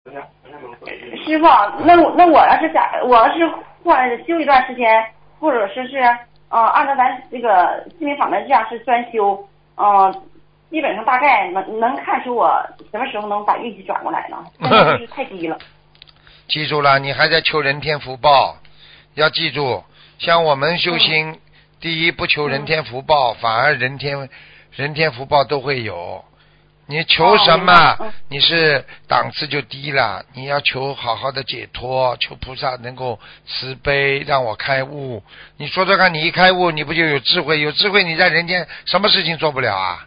师傅，那我要是换修一段时间，或者说是按照咱这个心灵法门这样是专修，基本上大概能看出我什么时候能把运气转过来呢？现在就是太低了。 记住了，你还在求人天福报，要记住，像我们修心，第一不求人天福报，反而人天福报都会有。你求什么，你是档次就低了。你要求好好的解脱，求菩萨能够慈悲，让我开悟。你说说看，你一开悟，你不就有智慧？有智慧，你在人间什么事情做不了啊？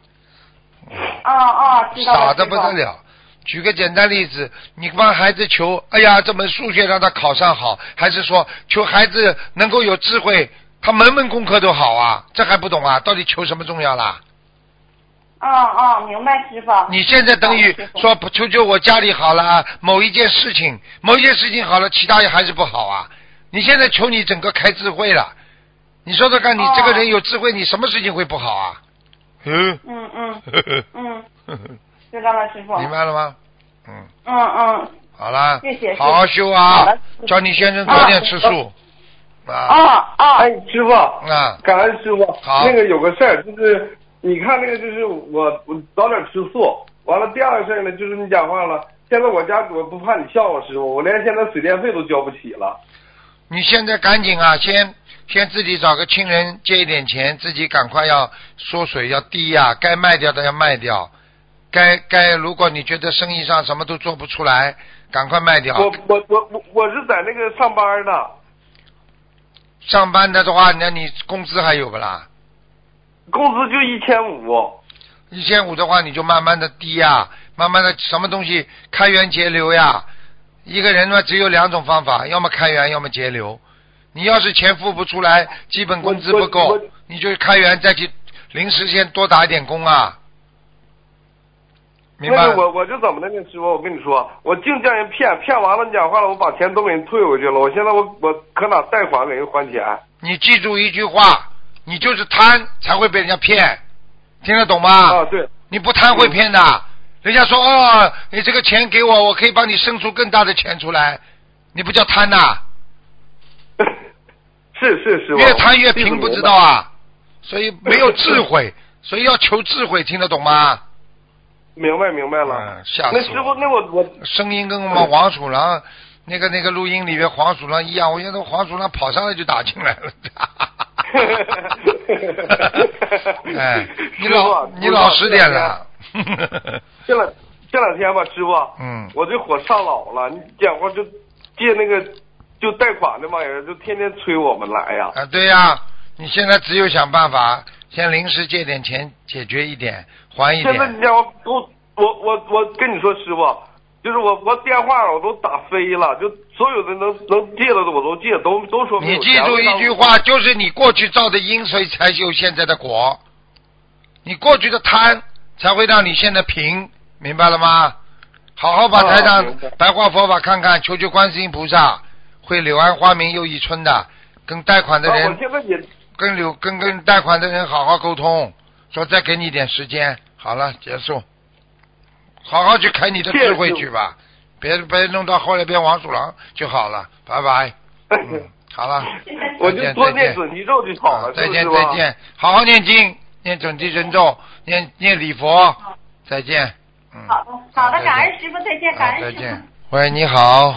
知道了。 傻得不得了。举个简单例子，你帮孩子求，哎呀，这门数学让他考上好，还是说求孩子能够有智慧，他门门功课都好啊？这还不懂啊？到底求什么重要啦？ 明白师傅。 你现在等于说求求我家里好了，某一件事情好了，其他也还是不好啊。你现在求你整个开智慧了，你说说看，你这个人有智慧，你什么事情会不好啊？ 知道了，师傅。 明白了吗？好了， 谢谢。 好好修啊！叫你先生早点吃素。 哎，师傅。感恩师傅。 好。 那个有个事儿，就是你看那个，就是我早点吃素。完了，第二个事儿呢，就是你讲话了。现在我家我不怕你笑话师傅，我连现在水电费都交不起了。 你现在赶紧啊，先自己找个亲人借一点钱，自己赶快要缩水要低呀，该卖掉的要卖掉。如果你觉得生意上什么都做不出来，赶快卖掉。 我是在那个上班的。 上班的话，那你工资还有不啦？ 工资就1500 的话，你就慢慢的低呀，慢慢的什么东西开源节流呀。一个人嘛，只有两种方法，要么开源，要么节流。你要是钱付不出来，基本工资不够，你就开源再去临时先多打一点工啊。明白？ 我就怎么的呢，师傅，我跟你说，我净叫人骗完了，你讲话了，我把钱都给人退回去了。我现在我可哪贷款给人还钱？ 你记住一句话，你就是贪才会被人家骗，听得懂吗？ 对。 你不贪会骗的。人家说你这个钱给我，我可以帮你生出更大的钱出来，你不叫贪呐？ 是师傅。 越贪越贫，不知道啊？所以没有智慧，所以要求智慧，听得懂吗？ 明白了。 吓死我！ 那师傅，那我声音跟我们黄鼠狼那个录音里面黄鼠狼一样，我现在黄鼠狼跑上来就打进来了。哎，你老实点了。 这两天吧，师傅，我这火上脑了。你讲话就借那个就贷款的玩意儿，就天天催我们来呀。 对呀，你现在只有想办法，先临时借点钱解决一点，还一点。 现在你讲我跟你说，师傅，就是我电话我都打飞了，就所有的能借的我都借，都说没有。 你记住一句话，就是你过去造的因，所以才有现在的果。你过去的贪才会让你现在贫，明白了吗？好好把台上白话佛法看看，求求观世音菩萨，会柳暗花明又一村的。跟贷款的人， 我现在也跟贷款的人好好沟通，说再给你一点时间，好了，结束。好好去开你的智慧去吧，别弄到后来变黄鼠狼就好了，拜拜。好了， 我就多念准提咒就好了。 再见，好好念经，念准提神咒，念礼佛，再见。 好的，感恩师傅，再见，感恩师傅。 喂，你好。